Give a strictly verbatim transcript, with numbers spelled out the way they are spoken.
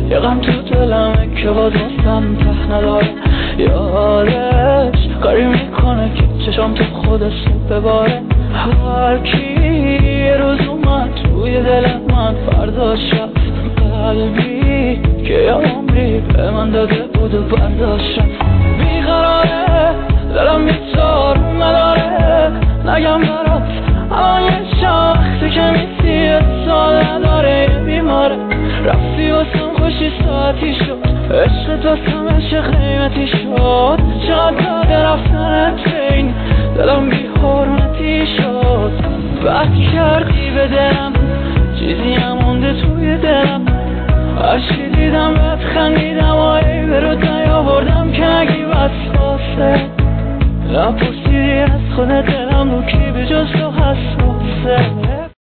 یه غم تو دلمه که باز واسم ته نداره. یادش کاری میکنه که چشم تو خودش رو بباره. هر کی یه روز اومد توی دل من فرداش رفت. قلبی که یه عمری به من داده بود و برداشت رفت. بیقراره دلم یه تارون نداره. نگم برات الان یه شخصی که میسی سال نداره. یه بیماره رفتی واسم خوشی ساعتی شد. عشقت واسم عشق قیمتی شد. چقدر داده رفتنت بین دلم بی حرمتی شد. بد کردی به دلم چیزی هم مونده توی دلم. عشقی دیدم بد خندیدم و ای به رود نیاوردم که نگی وسواسه. نپرسیدی از خود دلم رو کی به جز تو حساسه.